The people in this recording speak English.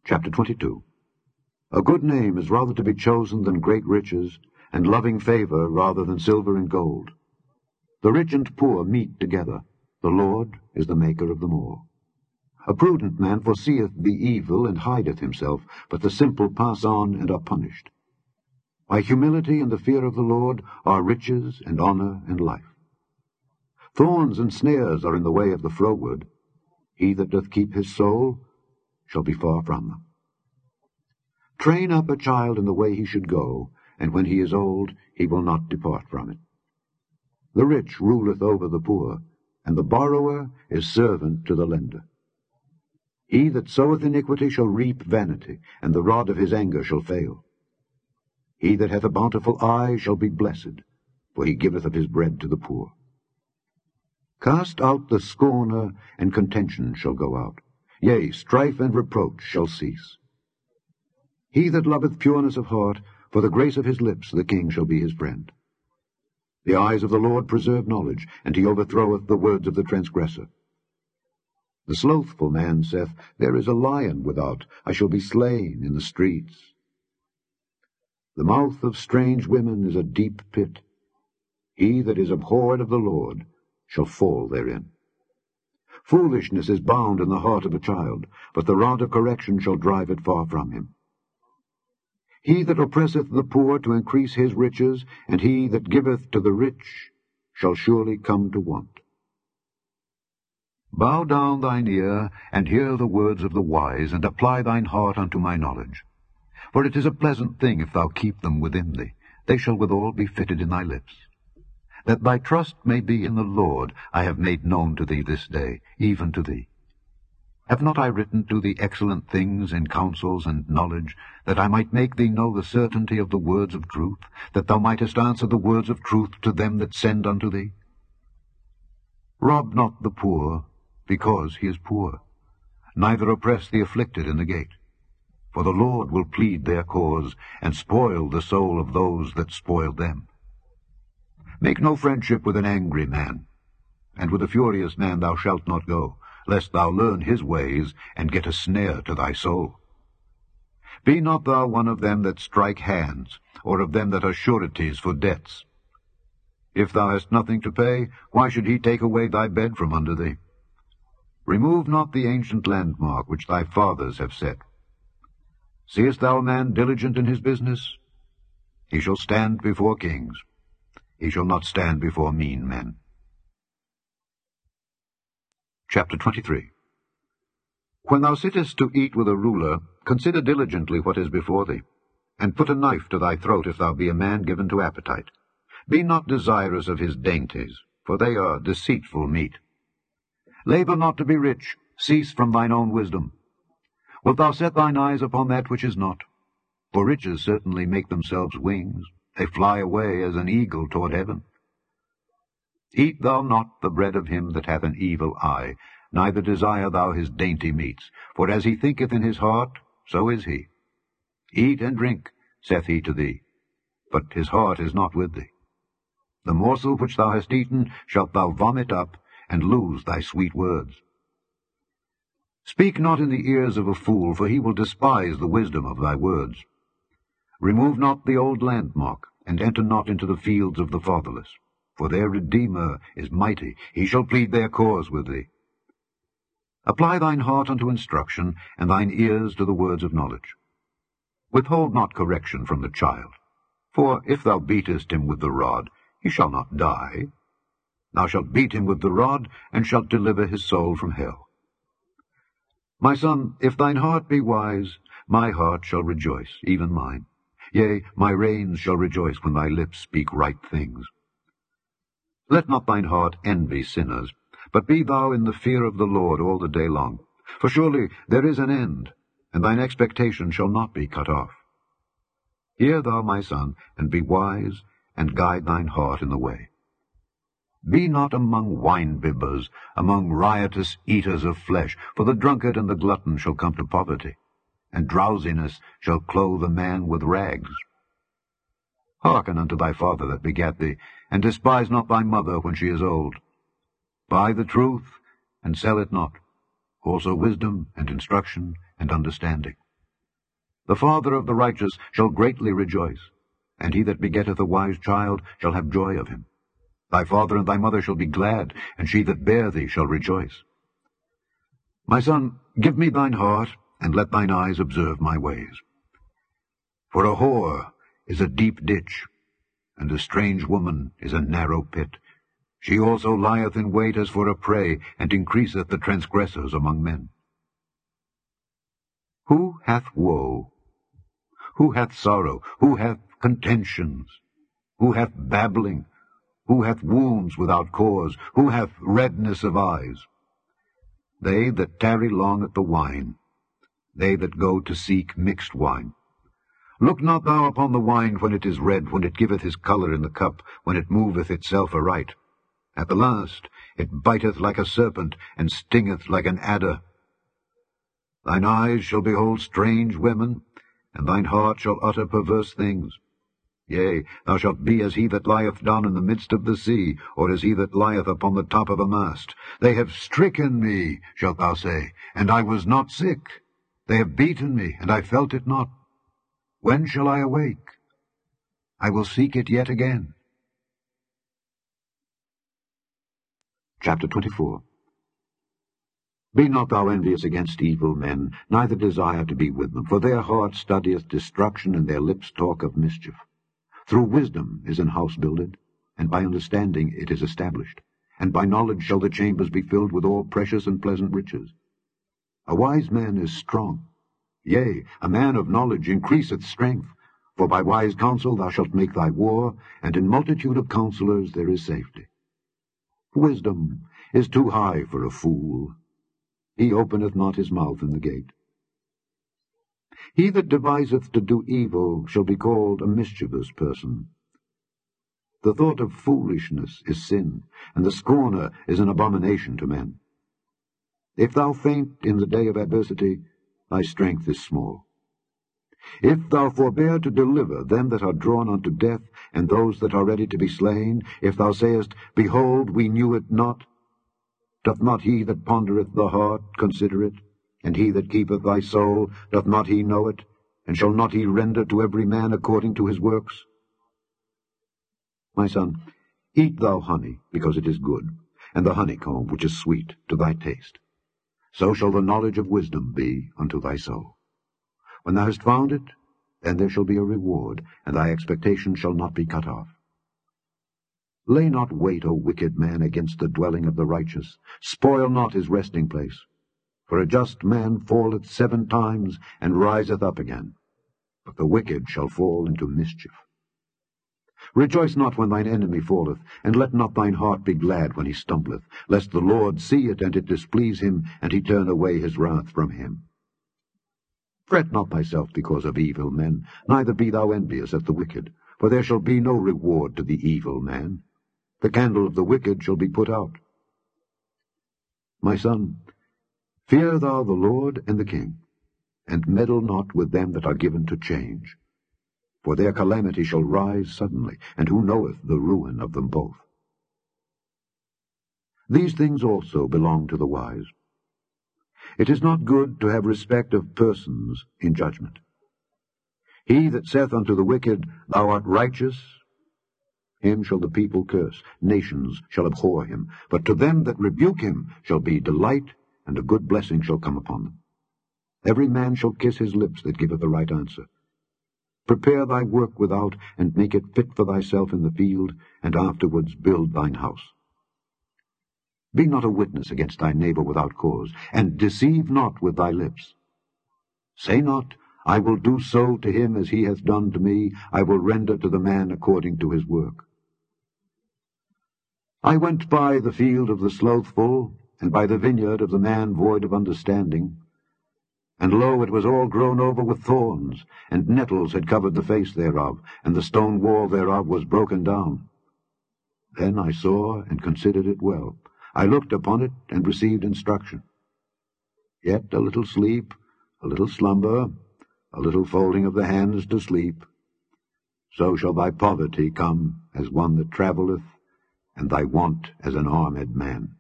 Chapter 22. A good name is rather to be chosen than great riches, and loving favor rather than silver and gold. The rich and poor meet together. The Lord is the maker of them all. A prudent man foreseeth the evil and hideth himself, but the simple pass on and are punished. By humility and the fear of the Lord are riches and honor and life. Thorns and snares are in the way of the froward. He that doth keep his soul shall be far from them. Train up a child in the way he should go, and when he is old he will not depart from it. The rich ruleth over the poor, and the borrower is servant to the lender. He that soweth iniquity shall reap vanity, and the rod of his anger shall fail. He that hath a bountiful eye shall be blessed, for he giveth of his bread to the poor. Cast out the scorner, and contention shall go out. Yea, strife and reproach shall cease. He that loveth pureness of heart, for the grace of his lips the king shall be his friend. The eyes of the Lord preserve knowledge, and he overthroweth the words of the transgressor. The slothful man saith, There is a lion without, I shall be slain in the streets. The mouth of strange women is a deep pit. He that is abhorred of the Lord shall fall therein. Foolishness is bound in the heart of a child, but the rod of correction shall drive it far from him. He that oppresseth the poor to increase his riches, and he that giveth to the rich shall surely come to want. Bow down thine ear, and hear the words of the wise, and apply thine heart unto my knowledge. For it is a pleasant thing if thou keep them within thee. They shall withal be fitted in thy lips. That thy trust may be in the Lord, I have made known to thee this day, even to thee. Have not I written to thee excellent things in counsels and knowledge, that I might make thee know the certainty of the words of truth, that thou mightest answer the words of truth to them that send unto thee? Rob not the poor, because he is poor, neither oppress the afflicted in the gate. For the Lord will plead their cause, and spoil the soul of those that spoil them. Make no friendship with an angry man, and with a furious man thou shalt not go, lest thou learn his ways, and get a snare to thy soul. Be not thou one of them that strike hands, or of them that are sureties for debts. If thou hast nothing to pay, why should he take away thy bed from under thee? Remove not the ancient landmark which thy fathers have set. Seest thou a man diligent in his business? He shall stand before kings. He shall not stand before mean men. Chapter 23. When thou sittest to eat with a ruler, consider diligently what is before thee, and put a knife to thy throat if thou be a man given to appetite. Be not desirous of his dainties, for they are deceitful meat. Labor not to be rich, cease from thine own wisdom. Wilt thou set thine eyes upon that which is not? For riches certainly make themselves wings, they fly away as an eagle toward heaven. Eat thou not the bread of him that hath an evil eye, neither desire thou his dainty meats, for as he thinketh in his heart, so is he. Eat and drink, saith he to thee, but his heart is not with thee. The morsel which thou hast eaten shalt thou vomit up, and lose thy sweet words. Speak not in the ears of a fool, for he will despise the wisdom of thy words. Remove not the old landmark, and enter not into the fields of the fatherless. For their Redeemer is mighty, he shall plead their cause with thee. Apply thine heart unto instruction, and thine ears to the words of knowledge. Withhold not correction from the child, for if thou beatest him with the rod, he shall not die. Thou shalt beat him with the rod, and shalt deliver his soul from hell. My son, if thine heart be wise, my heart shall rejoice, even mine. Yea, my reins shall rejoice when thy lips speak right things. Let not thine heart envy sinners, but be thou in the fear of the Lord all the day long. For surely there is an end, and thine expectation shall not be cut off. Hear thou, my son, and be wise, and guide thine heart in the way. Be not among wine-bibbers, among riotous eaters of flesh, for the drunkard and the glutton shall come to poverty, and drowsiness shall clothe a man with rags. Hearken unto thy father that begat thee, and despise not thy mother when she is old. Buy the truth, and sell it not, also wisdom, and instruction, and understanding. The father of the righteous shall greatly rejoice, and he that begetteth a wise child shall have joy of him. Thy father and thy mother shall be glad, and she that bare thee shall rejoice. My son, give me thine heart, and let thine eyes observe my ways. For a whore is a deep ditch, and a strange woman is a narrow pit. She also lieth in wait as for a prey, and increaseth the transgressors among men. Who hath woe? Who hath sorrow? Who hath contentions? Who hath babbling? Who hath wounds without cause? Who hath redness of eyes? They that tarry long at the wine, they that go to seek mixed wine. Look not thou upon the wine when it is red, when it giveth his colour in the cup, when it moveth itself aright. At the last it biteth like a serpent, and stingeth like an adder. Thine eyes shall behold strange women, and thine heart shall utter perverse things. Yea, thou shalt be as he that lieth down in the midst of the sea, or as he that lieth upon the top of a mast. They have stricken me, shalt thou say, and I was not sick. They have beaten me, and I felt it not. When shall I awake? I will seek it yet again. Chapter 24. Be not thou envious against evil men, neither desire to be with them, for their heart studieth destruction, and their lips talk of mischief. Through wisdom is an house builded, and by understanding it is established, and by knowledge shall the chambers be filled with all precious and pleasant riches. A wise man is strong, yea, a man of knowledge increaseth strength, for by wise counsel thou shalt make thy war, and in multitude of counselors there is safety. Wisdom is too high for a fool. He openeth not his mouth in the gate. He that deviseth to do evil shall be called a mischievous person. The thought of foolishness is sin, and the scorner is an abomination to men. If thou faint in the day of adversity, thy strength is small. If thou forbear to deliver them that are drawn unto death, and those that are ready to be slain, if thou sayest, Behold, we knew it not, doth not he that pondereth the heart consider it? And he that keepeth thy soul, doth not he know it? And shall not he render to every man according to his works? My son, eat thou honey, because it is good, and the honeycomb, which is sweet, to thy taste. So shall the knowledge of wisdom be unto thy soul. When thou hast found it, then there shall be a reward, and thy expectation shall not be cut off. Lay not wait, O wicked man, against the dwelling of the righteous. Spoil not his resting place. For a just man falleth 7 times, and riseth up again. But the wicked shall fall into mischief. Rejoice not when thine enemy falleth, and let not thine heart be glad when he stumbleth, lest the Lord see it, and it displease him, and he turn away his wrath from him. Fret not thyself because of evil men, neither be thou envious at the wicked, for there shall be no reward to the evil man. The candle of the wicked shall be put out. My son, fear thou the Lord and the king, and meddle not with them that are given to change. For their calamity shall rise suddenly, and who knoweth the ruin of them both? These things also belong to the wise. It is not good to have respect of persons in judgment. He that saith unto the wicked, Thou art righteous, him shall the people curse, nations shall abhor him. But to them that rebuke him shall be delight, and a good blessing shall come upon them. Every man shall kiss his lips that giveth the right answer. Prepare thy work without, and make it fit for thyself in the field, and afterwards build thine house. Be not a witness against thy neighbor without cause, and deceive not with thy lips. Say not, I will do so to him as he hath done to me, I will render to the man according to his work. I went by the field of the slothful, and by the vineyard of the man void of understanding. And lo, it was all grown over with thorns, and nettles had covered the face thereof, and the stone wall thereof was broken down. Then I saw and considered it well. I looked upon it, and received instruction. Yet a little sleep, a little slumber, a little folding of the hands to sleep. So shall thy poverty come as one that travelleth, and thy want as an armed man.